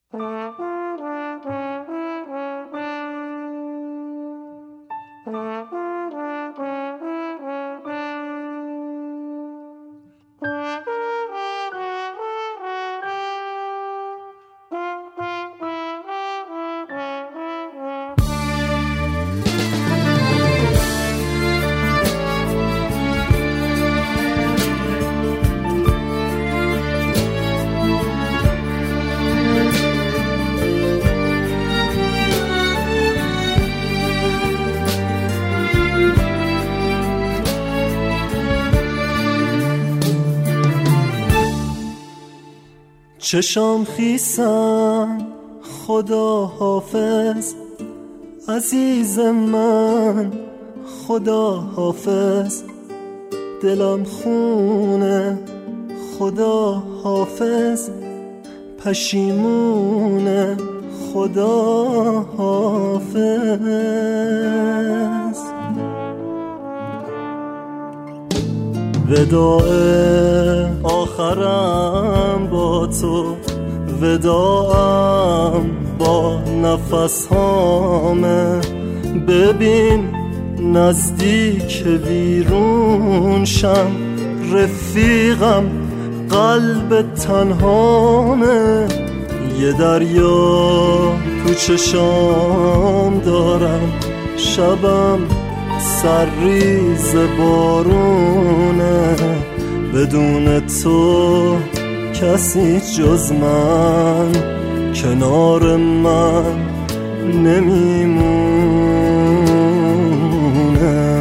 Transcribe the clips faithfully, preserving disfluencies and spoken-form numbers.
چشام خیسن خدا حافظ، عزیز من خدا حافظ، دلم خونه خدا حافظ، پشیمونه خدا حافظ. وداع آخرم با تو، وداعم با نفس هامه، ببین نزدیک ویرون شم، رفیقم قلب تنهامه، یه دریا تو چشام دارم، شبم سرریز بارونه، بدون تو کسی جز من کنار من نمیمونه.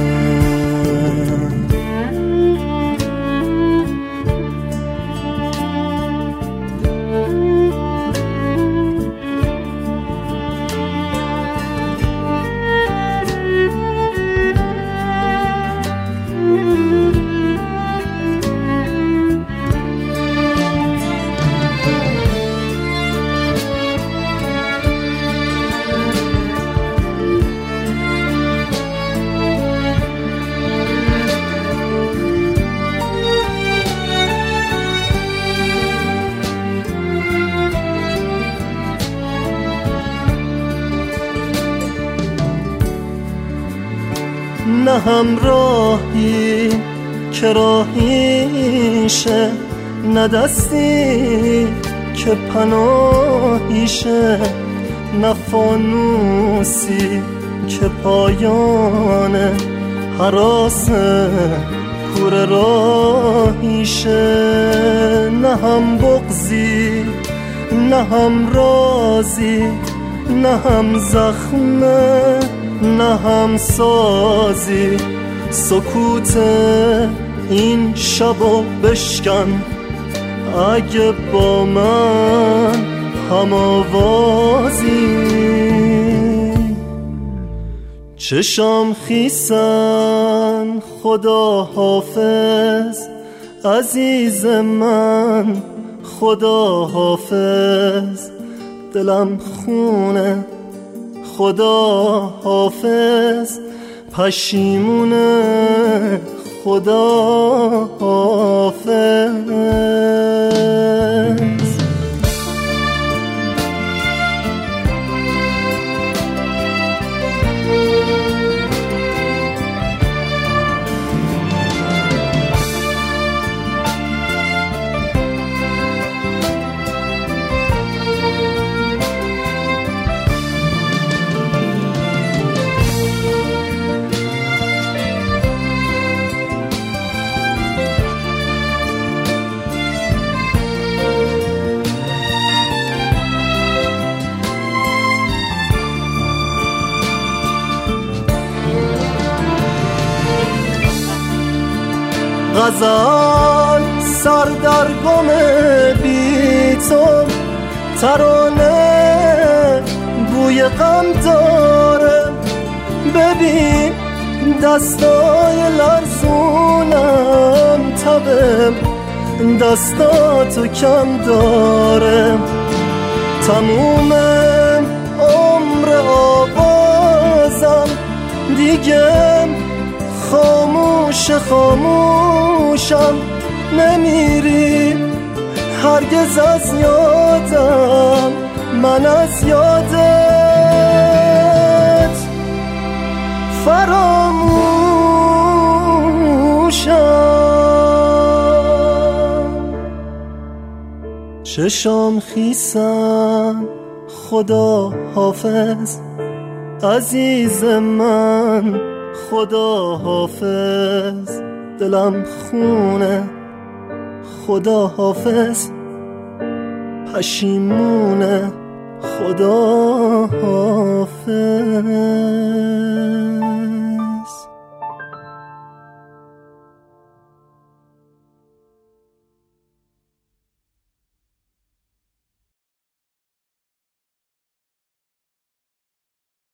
نه همراهی که راهیشه، نه دستی که پناهیشه، نه فانوسی که پایانه هراس کوره راهیشه، نه هم بغضی نه هم رازی، نه هم زخمه نه هم سازی، سکوت این شبو بشکن اگه با من هم آوازی. چشام خیسن خدا حافظ، عزیز من خدا حافظ، دلم خونه خدا حافظ، پشیمونه خدا حافظ. غزل سردرگم بی تو، ترانه بوی غم داره، ببین دستای لرزونم تبه دستاتو کم داره، تموم عمر آوازم دیگه خاموش خاموشم، نمیری هرگز از یادم، من از یادت فراموشم. چشام خیسن خدا حافظ عزیز من، خدا حافظ. دلم خونه خدا حافظ، پشیمونه خدا حافظ.